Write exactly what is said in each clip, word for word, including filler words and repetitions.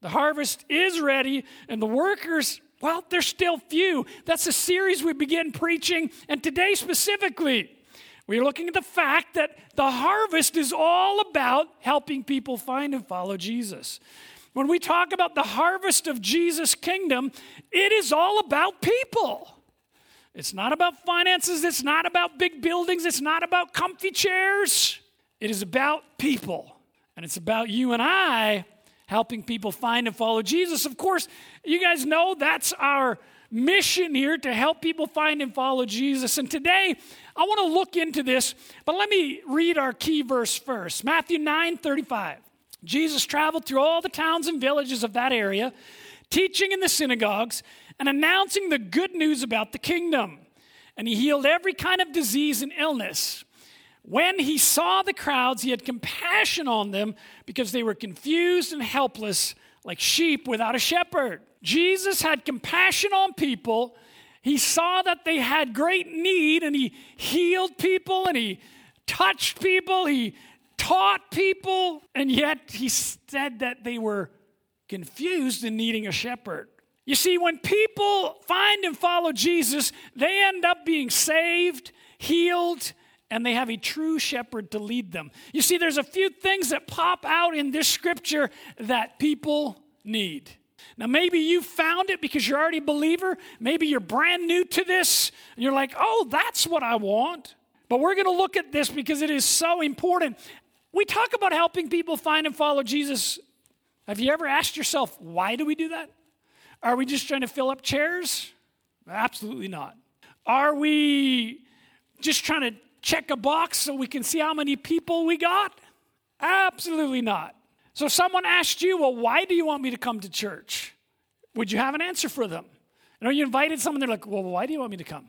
The harvest is ready, and the workers, well, they're still few. That's a series we begin preaching, and today specifically, we're looking at the fact that the harvest is all about helping people find and follow Jesus. When we talk about the harvest of Jesus' kingdom, it is all about people. It's not about finances. It's not about big buildings. It's not about comfy chairs. It is about people, and it's about you and I helping people find and follow Jesus. Of course, you guys know that's our mission here, to help people find and follow Jesus. And today, I want to look into this, but let me read our key verse first. Matthew nine thirty-five. Jesus traveled through all the towns and villages of that area, teaching in the synagogues and announcing the good news about the kingdom. And he healed every kind of disease and illness. When he saw the crowds, he had compassion on them because they were confused and helpless like sheep without a shepherd. Jesus had compassion on people. He saw that they had great need, and he healed people, and he touched people, he taught people, and yet he said that they were confused and needing a shepherd. You see, when people find and follow Jesus, they end up being saved, healed, and they have a true shepherd to lead them. You see, there's a few things that pop out in this scripture that people need. Now, maybe you found it because you're already a believer. Maybe you're brand new to this, and you're like, oh, that's what I want. But we're going to look at this because it is so important. We talk about helping people find and follow Jesus. Have you ever asked yourself, why do we do that? Are we just trying to fill up chairs? Absolutely not. Are we just trying to check a box so we can see how many people we got? Absolutely not. So if someone asked you, well, why do you want me to come to church? Would you have an answer for them? And are you invited someone, they're like, well, why do you want me to come?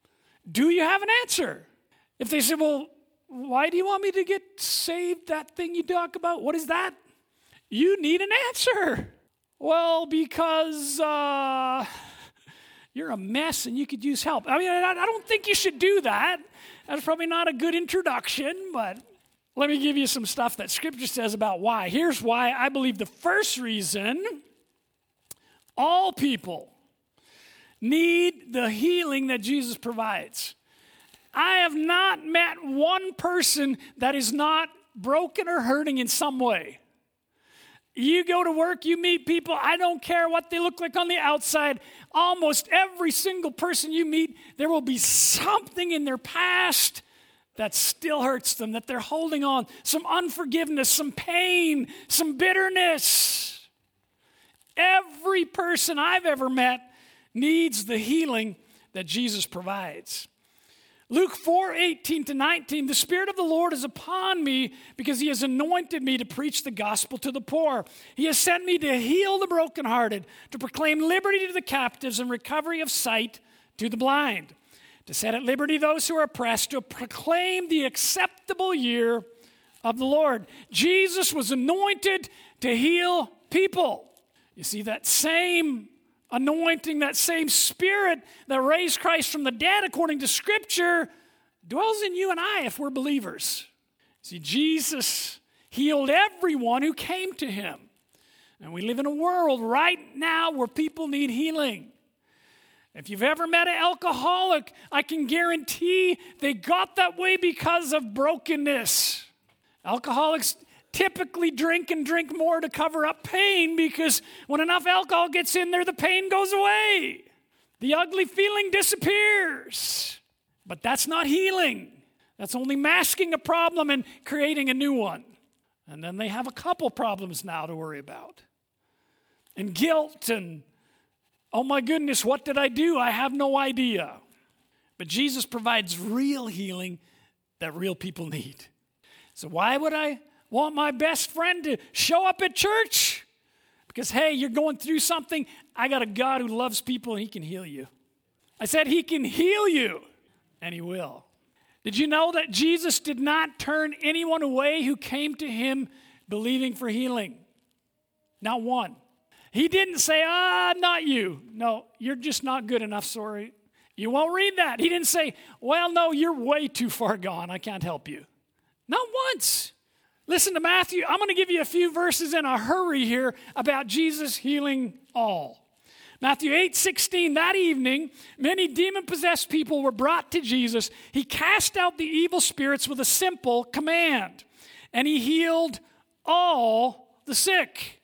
Do you have an answer? If they say, well, why do you want me to get saved, that thing you talk about? What is that? You need an answer. Well, because uh, you're a mess and you could use help. I mean, I, I don't think you should do that. That's probably not a good introduction, but let me give you some stuff that Scripture says about why. Here's why I believe the first reason: all people need the healing that Jesus provides. I have not met one person that is not broken or hurting in some way. You go to work, you meet people, I don't care what they look like on the outside. Almost every single person you meet, there will be something in their past that still hurts them, that they're holding on. Some unforgiveness, some pain, some bitterness. Every person I've ever met needs the healing that Jesus provides. Luke four, eighteen to nineteen, the Spirit of the Lord is upon me because he has anointed me to preach the gospel to the poor. He has sent me to heal the brokenhearted, to proclaim liberty to the captives and recovery of sight to the blind, to set at liberty those who are oppressed, to proclaim the acceptable year of the Lord. Jesus was anointed to heal people. You see, that same anointing, that same Spirit that raised Christ from the dead, according to Scripture, dwells in you and I if we're believers. See, Jesus healed everyone who came to him. And we live in a world right now where people need healing. If you've ever met an alcoholic, I can guarantee they got that way because of brokenness. Alcoholics typically drink and drink more to cover up pain because when enough alcohol gets in there, the pain goes away. The ugly feeling disappears. But that's not healing. That's only masking a problem and creating a new one. And then they have a couple problems now to worry about. And guilt and, oh my goodness, what did I do? I have no idea. But Jesus provides real healing that real people need. So why would I want my best friend to show up at church? Because, hey, you're going through something. I got a God who loves people and he can heal you. I said he can heal you, and he will. Did you know that Jesus did not turn anyone away who came to him believing for healing? Not one. He didn't say, ah, not you. No, you're just not good enough, sorry. You won't read that. He didn't say, well, no, you're way too far gone. I can't help you. Not once. Listen to Matthew. I'm going to give you a few verses in a hurry here about Jesus healing all. Matthew eight sixteen, that evening, many demon-possessed people were brought to Jesus. He cast out the evil spirits with a simple command, and he healed all the sick.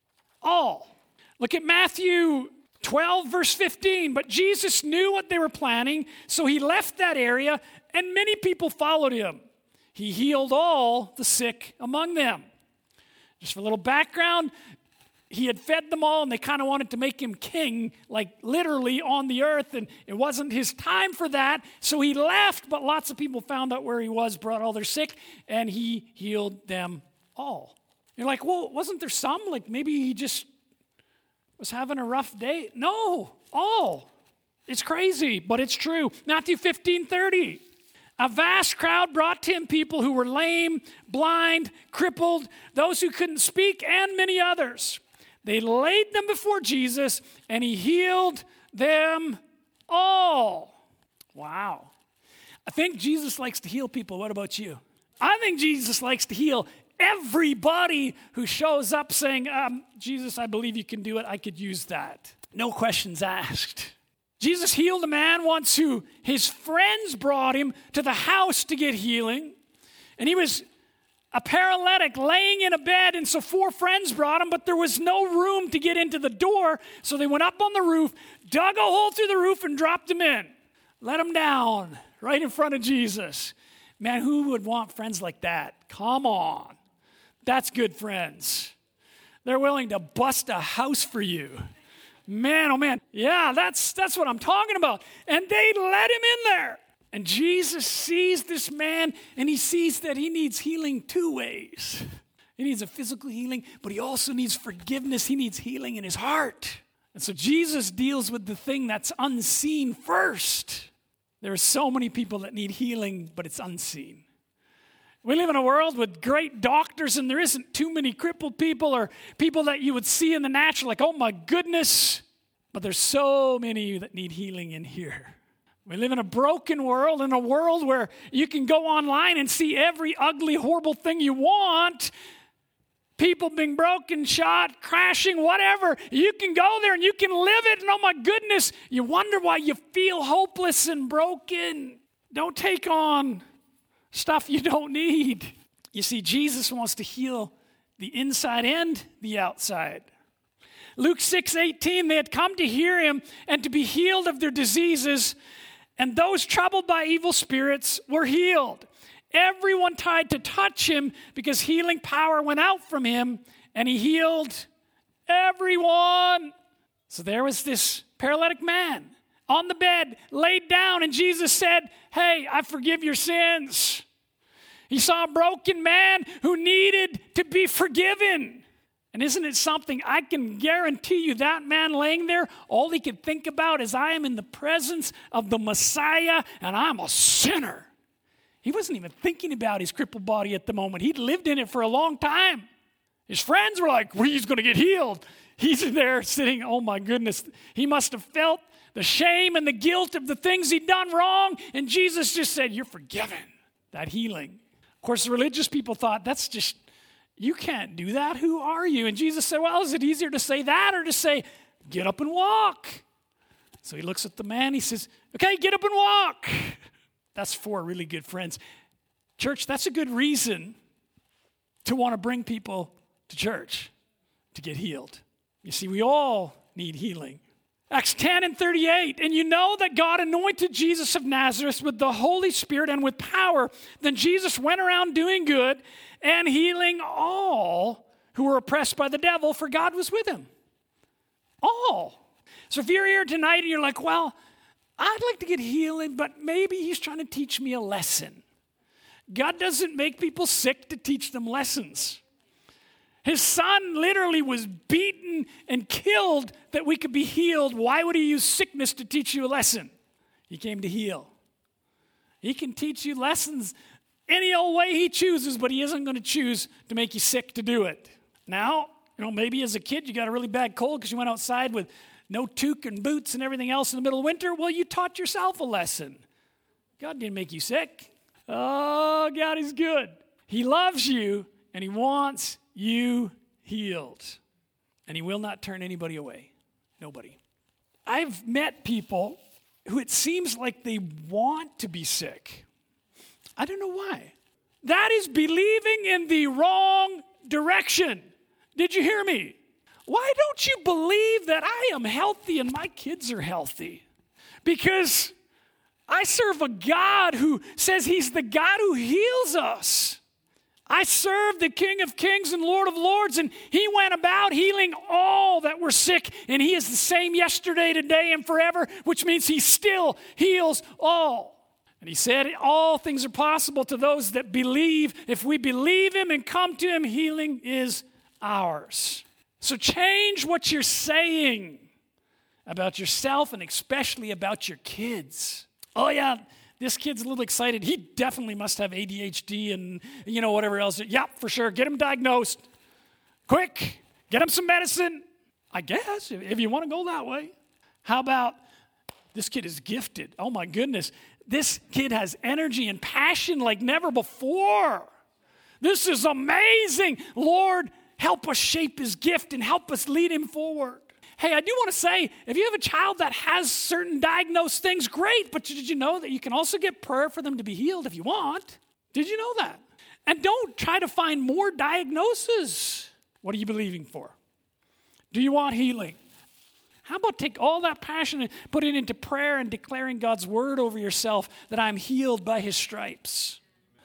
All. Look at Matthew twelve, verse fifteen. But Jesus knew what they were planning, so he left that area, and many people followed him. He healed all the sick among them. Just for a little background, he had fed them all, and they kind of wanted to make him king, like literally on the earth, and it wasn't his time for that, so he left, but lots of people found out where he was, brought all their sick, and he healed them all. You're like, well, wasn't there some? Like maybe he just was having a rough day? No, all. It's crazy, but it's true. Matthew fifteen thirty. A vast crowd brought to him people who were lame, blind, crippled, those who couldn't speak, and many others. They laid them before Jesus, and he healed them all. Wow. I think Jesus likes to heal people. What about you? I think Jesus likes to heal everybody who shows up saying, um, Jesus, I believe you can do it. I could use that. No questions asked. Jesus healed a man once who his friends brought him to the house to get healing. And he was a paralytic laying in a bed, and so four friends brought him, but there was no room to get into the door. So they went up on the roof, dug a hole through the roof, and dropped him in. Let him down right in front of Jesus. Man, who would want friends like that? Come on. That's good friends. They're willing to bust a house for you. Man, oh man, yeah, that's that's what I'm talking about. And they let him in there. And Jesus sees this man, and he sees that he needs healing two ways. He needs a physical healing, but he also needs forgiveness. He needs healing in his heart. And so Jesus deals with the thing that's unseen first. There are so many people that need healing, but it's unseen. We live in a world with great doctors, and there isn't too many crippled people or people that you would see in the natural, like, oh my goodness. But there's so many that need healing in here. We live in a broken world, in a world where you can go online and see every ugly, horrible thing you want. People being broken, shot, crashing, whatever. You can go there and you can live it, and oh my goodness, you wonder why you feel hopeless and broken. Don't take on stuff you don't need. You see, Jesus wants to heal the inside and the outside. Luke six eighteen, they had come to hear him and to be healed of their diseases, and those troubled by evil spirits were healed. Everyone tried to touch him because healing power went out from him, and he healed everyone. So there was this paralytic man on the bed, laid down, and Jesus said, hey, I forgive your sins. He saw a broken man who needed to be forgiven. And isn't it something? I can guarantee you that man laying there, all he could think about is, I am in the presence of the Messiah, and I'm a sinner. He wasn't even thinking about his crippled body at the moment. He'd lived in it for a long time. His friends were like, well, he's going to get healed. He's there sitting, oh my goodness. He must have felt the shame and the guilt of the things he'd done wrong, and Jesus just said, you're forgiven. That healing. Of course, the religious people thought, that's just, you can't do that. Who are you? And Jesus said, well, is it easier to say that or to say, get up and walk? So he looks at the man. He says, okay, get up and walk. That's four really good friends. Church, that's a good reason to want to bring people to church to get healed. You see, we all need healing. Acts ten and thirty-eight, and you know that God anointed Jesus of Nazareth with the Holy Spirit and with power. Then Jesus went around doing good and healing all who were oppressed by the devil, for God was with him. All. So if you're here tonight and you're like, well, I'd like to get healing, but maybe he's trying to teach me a lesson. God doesn't make people sick to teach them lessons. His son literally was beaten and killed that we could be healed. Why would he use sickness to teach you a lesson? He came to heal. He can teach you lessons any old way he chooses, but he isn't going to choose to make you sick to do it. Now, you know, maybe as a kid you got a really bad cold because you went outside with no toque and boots and everything else in the middle of winter. Well, you taught yourself a lesson. God didn't make you sick. Oh, God is good. He loves you, and he wants you healed. And he will not turn anybody away. Nobody. I've met people who it seems like they want to be sick. I don't know why. That is believing in the wrong direction. Did you hear me? Why don't you believe that I am healthy and my kids are healthy? Because I serve a God who says he's the God who heals us. I serve the King of Kings and Lord of Lords, and he went about healing all that were sick, and he is the same yesterday, today, and forever, which means he still heals all. And he said all things are possible to those that believe. If we believe him and come to him, healing is ours. So change what you're saying about yourself and especially about your kids. Oh yeah, this kid's a little excited. He definitely must have A D H D and, you know, whatever else. Yeah, for sure. Get him diagnosed. Quick. Get him some medicine. I guess, if you want to go that way. How about this kid is gifted? Oh, my goodness. This kid has energy and passion like never before. This is amazing. Lord, help us shape his gift and help us lead him forward. Hey, I do want to say, if you have a child that has certain diagnosed things, great. But did you know that you can also get prayer for them to be healed if you want? Did you know that? And don't try to find more diagnoses. What are you believing for? Do you want healing? How about take all that passion and put it into prayer and declaring God's word over yourself that I'm healed by his stripes?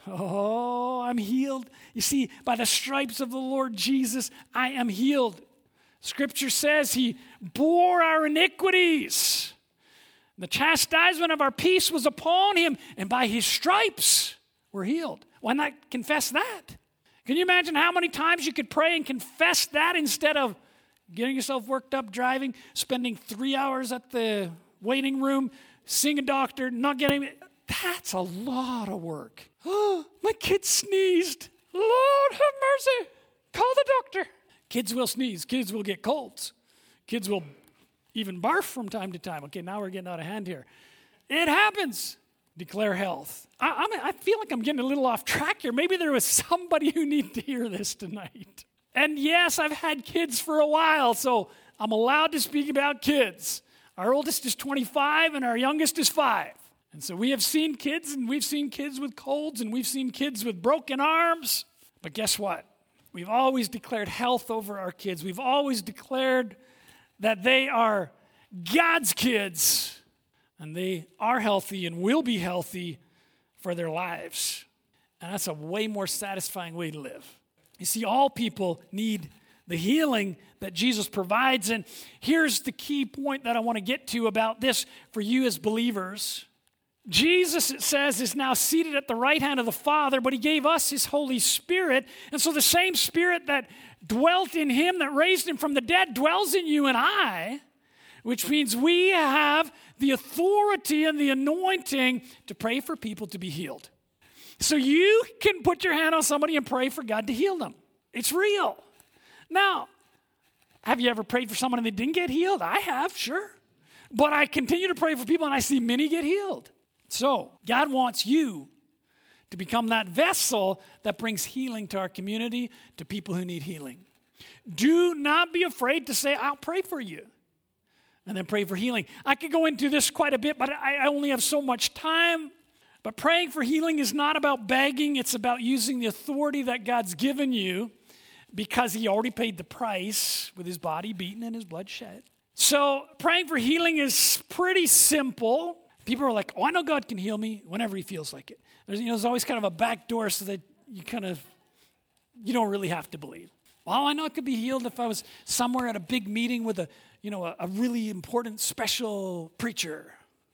Oh, I'm healed. You see, by the stripes of the Lord Jesus, I am healed. Scripture says he bore our iniquities. The chastisement of our peace was upon him, and by his stripes we're healed. Why not confess that? Can you imagine how many times you could pray and confess that instead of getting yourself worked up, driving, spending three hours at the waiting room, seeing a doctor, not getting it? That's a lot of work. Oh, my kid sneezed. Lord have mercy. Call the doctor. Kids will sneeze. Kids will get colds. Kids will even barf from time to time. Okay, now we're getting out of hand here. It happens. Declare health. I, I'm, I feel like I'm getting a little off track here. Maybe there was somebody who needed to hear this tonight. And yes, I've had kids for a while, so I'm allowed to speak about kids. Our oldest is twenty-five and our youngest is five. And so we have seen kids, and we've seen kids with colds, and we've seen kids with broken arms. But guess what? We've always declared health over our kids. We've always declared that they are God's kids, and they are healthy and will be healthy for their lives. And that's a way more satisfying way to live. You see, all people need the healing that Jesus provides. And here's the key point that I want to get to about this for you as believers. Jesus, it says, is now seated at the right hand of the Father, but he gave us his Holy Spirit. And so the same Spirit that dwelt in him, that raised him from the dead, dwells in you and I, which means we have the authority and the anointing to pray for people to be healed. So you can put your hand on somebody and pray for God to heal them. It's real. Now, have you ever prayed for someone and they didn't get healed? I have, sure. But I continue to pray for people and I see many get healed. So, God wants you to become that vessel that brings healing to our community, to people who need healing. Do not be afraid to say, I'll pray for you, and then pray for healing. I could go into this quite a bit, but I only have so much time. But praying for healing is not about begging. It's about using the authority that God's given you because he already paid the price with his body beaten and his blood shed. So praying for healing is pretty simple. People are like, oh, I know God can heal me whenever he feels like it. There's, you know, there's always kind of a back door so that you kind of, you don't really have to believe. Well, I know it could be healed if I was somewhere at a big meeting with a, you know, a, a really important special preacher,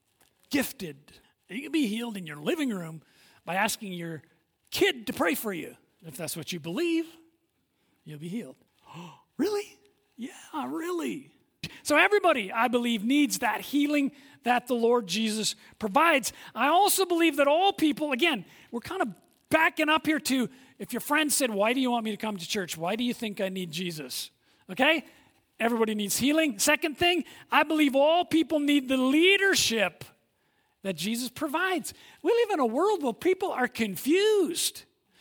gifted. You can be healed in your living room by asking your kid to pray for you. If that's what you believe, you'll be healed. Oh, really? Yeah, really. So everybody, I believe, needs that healing that the Lord Jesus provides. I also believe that all people, again, we're kind of backing up here to, if your friend said, why do you want me to come to church? Why do you think I need Jesus? Okay? Everybody needs healing. Second thing, I believe all people need the leadership that Jesus provides. We live in a world where people are confused.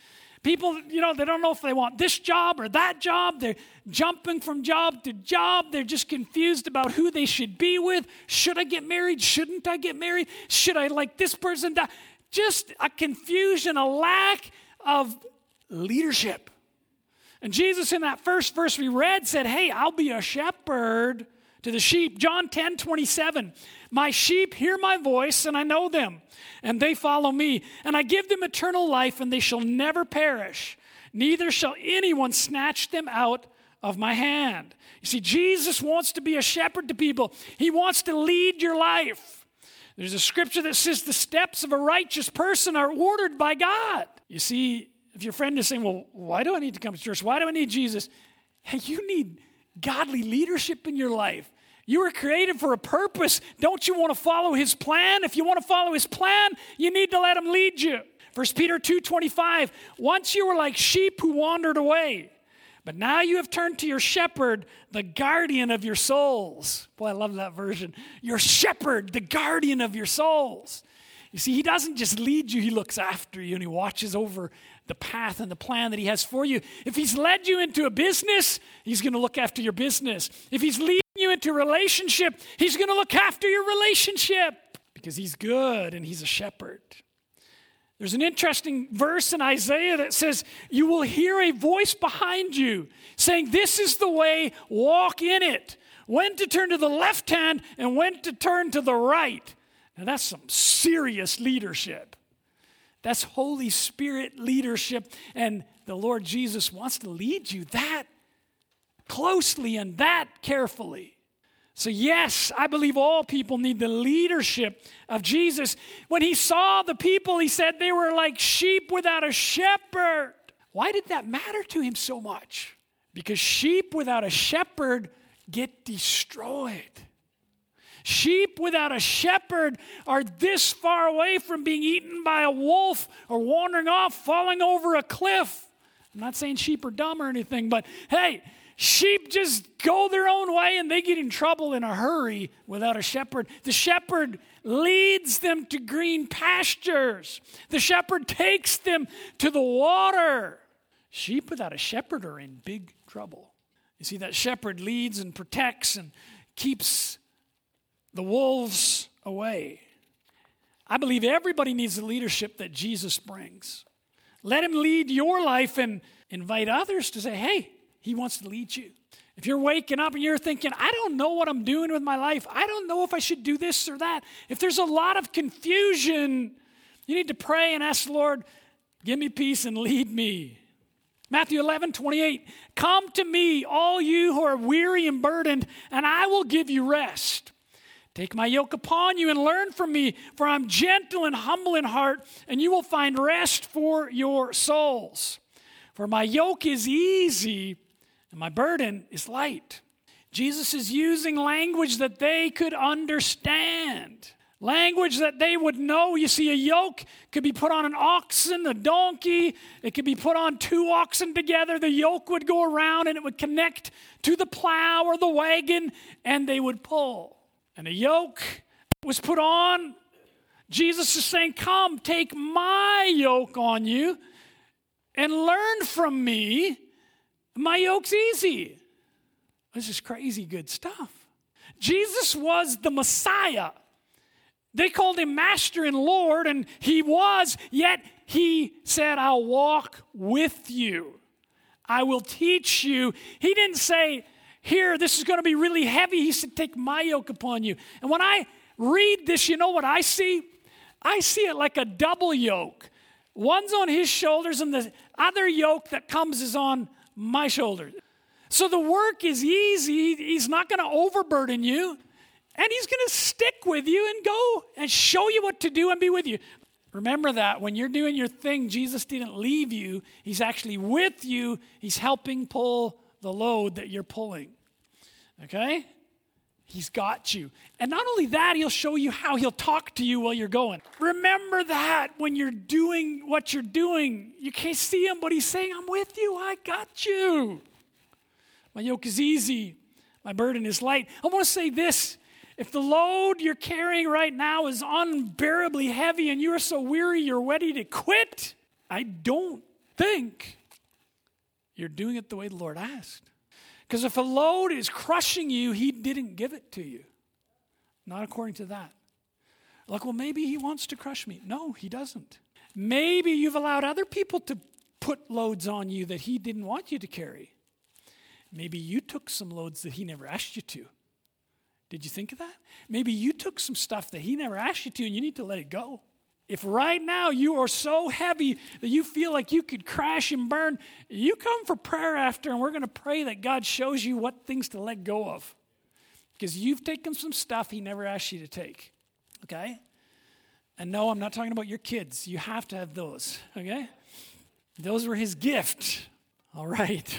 People, you know, they don't know if they want this job or that job. They're jumping from job to job. They're just confused about who they should be with. Should I get married? Shouldn't I get married? Should I like this person? That? Just a confusion, a lack of leadership. And Jesus in that first verse we read said, hey, I'll be a shepherd to the sheep. John ten twenty-seven, my sheep hear my voice and I know them and they follow me. And I give them eternal life and they shall never perish. Neither shall anyone snatch them out of my hand. You see, Jesus wants to be a shepherd to people. He wants to lead your life. There's a scripture that says the steps of a righteous person are ordered by God. You see, if your friend is saying, well, why do I need to come to church? Why do I need Jesus? Hey, you need godly leadership in your life. You were created for a purpose. Don't you want to follow his plan? If you want to follow his plan, you need to let him lead you. First Peter two twenty-five, once you were like sheep who wandered away, but now you have turned to your shepherd, the guardian of your souls. Boy, I love that version. Your shepherd, the guardian of your souls. You see, he doesn't just lead you, he looks after you and he watches over the path and the plan that he has for you. If he's led you into a business, he's going to look after your business. If he's leading you into a relationship, he's going to look after your relationship because he's good and he's a shepherd. There's an interesting verse in Isaiah that says, you will hear a voice behind you saying, this is the way, walk in it. When to turn to the left hand and when to turn to the right. Now that's some serious leadership. That's Holy Spirit leadership. And the Lord Jesus wants to lead you that closely and that carefully. So yes, I believe all people need the leadership of Jesus. When he saw the people, he said they were like sheep without a shepherd. Why did that matter to him so much? Because sheep without a shepherd get destroyed. Sheep without a shepherd are this far away from being eaten by a wolf or wandering off, falling over a cliff. I'm not saying sheep are dumb or anything, but hey, sheep just go their own way and they get in trouble in a hurry without a shepherd. The shepherd leads them to green pastures. The shepherd takes them to the water. Sheep without a shepherd are in big trouble. You see, that shepherd leads and protects and keeps the wolves away. I believe everybody needs the leadership that Jesus brings. Let him lead your life and invite others to say, hey, he wants to lead you. If you're waking up and you're thinking, I don't know what I'm doing with my life. I don't know if I should do this or that. If there's a lot of confusion, you need to pray and ask the Lord, give me peace and lead me. Matthew eleven twenty-eight, come to me, all you who are weary and burdened, and I will give you rest. Take my yoke upon you and learn from me, for I'm gentle and humble in heart, and you will find rest for your souls. For my yoke is easy and my burden is light. Jesus is using language that they could understand, language that they would know. You see, a yoke could be put on an oxen, a donkey. It could be put on two oxen together. The yoke would go around and it would connect to the plow or the wagon, and they would pull. And a yoke was put on. Jesus is saying, come, take my yoke on you and learn from me. My yoke's easy. This is crazy good stuff. Jesus was the Messiah. They called him Master and Lord, and he was, yet he said, I'll walk with you. I will teach you. He didn't say, here, this is going to be really heavy. He said, take my yoke upon you. And when I read this, you know what I see? I see it like a double yoke. One's on his shoulders and the other yoke that comes is on my shoulders. So the work is easy. He's not going to overburden you. And he's going to stick with you and go and show you what to do and be with you. Remember that when you're doing your thing, Jesus didn't leave you. He's actually with you. He's helping pull the load that you're pulling. Okay? He's got you. And not only that, he'll show you how he'll talk to you while you're going. Remember that when you're doing what you're doing. You can't see him, but he's saying, I'm with you. I got you. My yoke is easy. My burden is light. I want to say this. If the load you're carrying right now is unbearably heavy and you are so weary you're ready to quit, I don't think you're doing it the way the Lord asked. Because if a load is crushing you, he didn't give it to you. Not according to that. Like, well, maybe he wants to crush me. No, he doesn't. Maybe you've allowed other people to put loads on you that he didn't want you to carry. Maybe you took some loads that he never asked you to. Did you think of that? Maybe you took some stuff that he never asked you to and you need to let it go. If right now you are so heavy that you feel like you could crash and burn, you come for prayer after and we're going to pray that God shows you what things to let go of. Because you've taken some stuff he never asked you to take. Okay? And no, I'm not talking about your kids. You have to have those. Okay? Those were his gift. All right.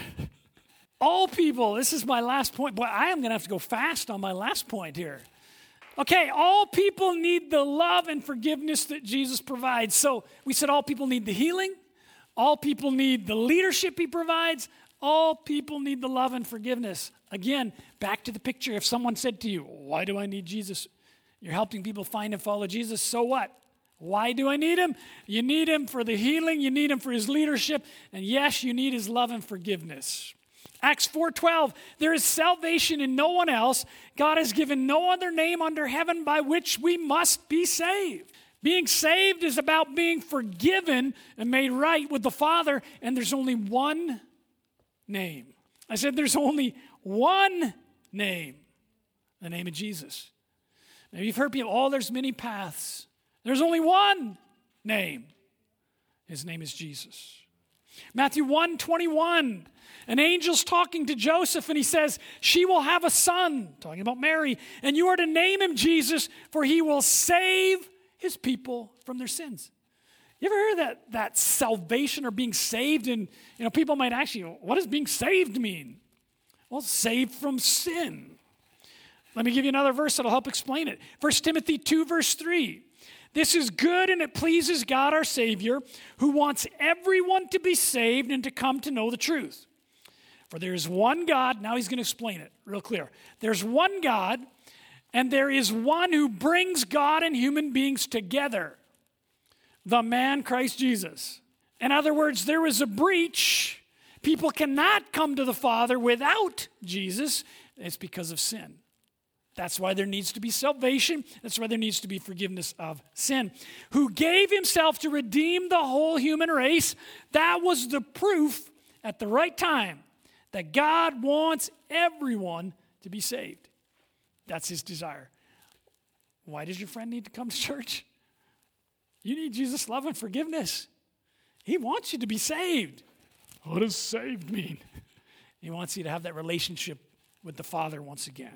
All people, this is my last point. Boy, I am going to have to go fast on my last point here. Okay, all people need the love and forgiveness that Jesus provides. So we said all people need the healing. All people need the leadership he provides. All people need the love and forgiveness. Again, back to the picture. If someone said to you, why do I need Jesus? You're helping people find and follow Jesus. So what? Why do I need him? You need him for the healing. You need him for his leadership. And yes, you need his love and forgiveness. Acts four twelve, there is salvation in no one else. God has given no other name under heaven by which we must be saved. Being saved is about being forgiven and made right with the Father, and there's only one name. I said there's only one name, the name of Jesus. Now you've heard people, oh, there's many paths. There's only one name. His name is Jesus. Matthew one twenty-one, an angel's talking to Joseph and he says, she will have a son, talking about Mary, and you are to name him Jesus, for he will save his people from their sins. You ever heard that, that salvation or being saved? And you know, people might ask you, what does being saved mean? Well, saved from sin. Let me give you another verse that'll help explain it. First Timothy two, verse three. This is good and it pleases God our Savior, who wants everyone to be saved and to come to know the truth. For there is one God, now he's going to explain it real clear. There's one God, and there is one who brings God and human beings together, the man Christ Jesus. In other words, there is a breach. People cannot come to the Father without Jesus. It's because of sin. That's why there needs to be salvation. That's why there needs to be forgiveness of sin. Who gave himself to redeem the whole human race. That was the proof at the right time that God wants everyone to be saved. That's his desire. Why does your friend need to come to church? You need Jesus' love and forgiveness. He wants you to be saved. What does saved mean? He wants you to have that relationship with the Father once again.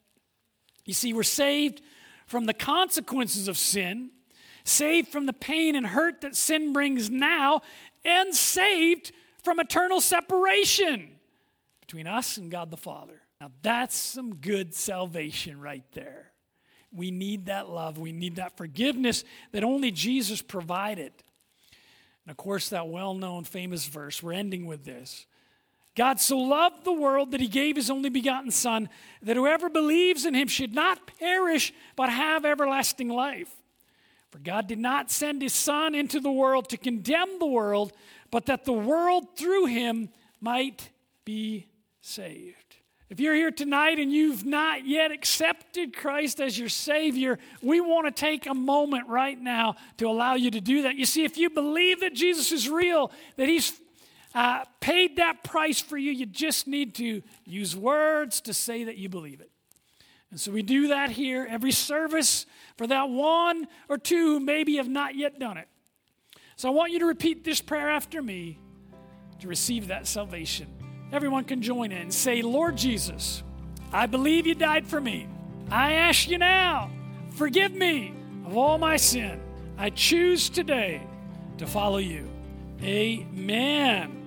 You see, we're saved from the consequences of sin, saved from the pain and hurt that sin brings now, and saved from eternal separation between us and God the Father. Now that's some good salvation right there. We need that love. We need that forgiveness that only Jesus provided. And of course, that well-known famous verse, we're ending with this. God so loved the world that he gave his only begotten Son, that whoever believes in him should not perish, but have everlasting life. For God did not send his Son into the world to condemn the world, but that the world through him might be saved. If you're here tonight and you've not yet accepted Christ as your Savior, we want to take a moment right now to allow you to do that. You see, if you believe that Jesus is real, that he's Uh, paid that price for you, you just need to use words to say that you believe it. And so we do that here every service for that one or two who maybe have not yet done it. So I want you to repeat this prayer after me to receive that salvation. Everyone can join in and say, Lord Jesus, I believe you died for me. I ask you now, forgive me of all my sin. I choose today to follow you. Amen.